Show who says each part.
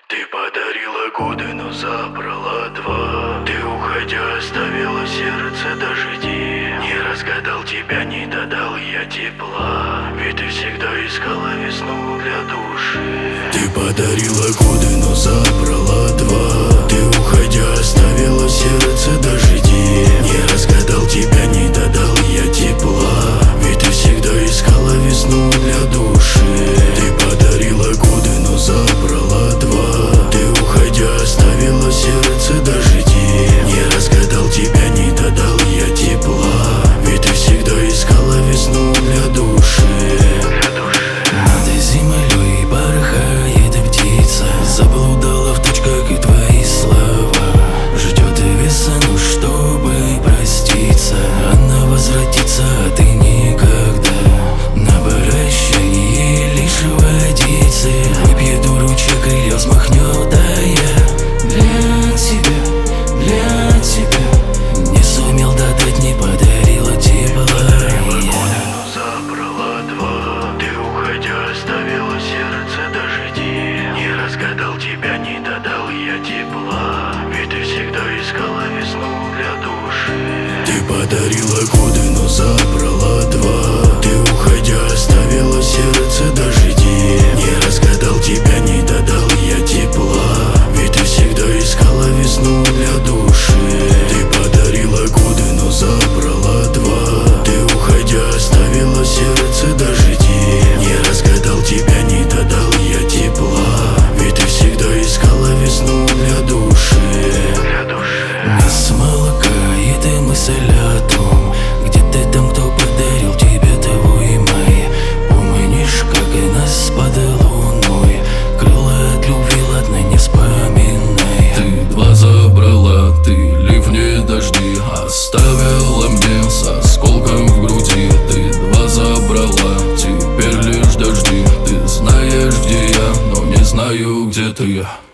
Speaker 1: Ты подарила годы, но забрала два. Ты, уходя, оставила сердце дожди. Не разгадал тебя, не додал я тепла. Ведь ты всегда искала весну для души. Ты подарила годы, но забрала два. Ты, уходя, оставила сердце дожди. Не разгадал тебя, не додал я тепла. Ведь ты всегда искала весну для души. Ты подарила годы, но забрала два. Ты, уходя, оставила сердце дожди. Не разгадал тебя, не додал я тепла. Ведь ты всегда искала весну для души.
Speaker 2: Над землей порхает птица, заблудала в тучках и твои слова. Ждет весну, чтобы проститься. Она возвратится, а ты никогда. На прощание лишь водицы. Выпьет у ручья, крылья взмахнет, а я для тебя не сумел додать, не подарила тепла.
Speaker 1: Забрала два. Ты, уходя, оставила сердце дожди. Не разгадал тебя, не додал я тепла. Ведь ты всегда искала весну для души. Ты подарила годы, но забрала два. Ты, уходя, оставила сердце дожди. Не разгадал тебя, не додал я тепла. Ведь ты всегда искала весну для души. Ты подарила годы, но забрала два. Ты, уходя, оставила сердце дожди. Не разгадал тебя, не додал я тепла. Ведь ты всегда искала весну для души.
Speaker 2: Не смолкает и мысль о том, где ты там, кто подарил тебе твой май. Помнишь, как и нас под луной крыла от любви, ладно, не вспоминай.
Speaker 3: Ты два забрала, ты ливни дожди оставила мне с осколком в груди. Ты два забрала, теперь лишь дожди. Ты знаешь, где я, но не знаю, где ты.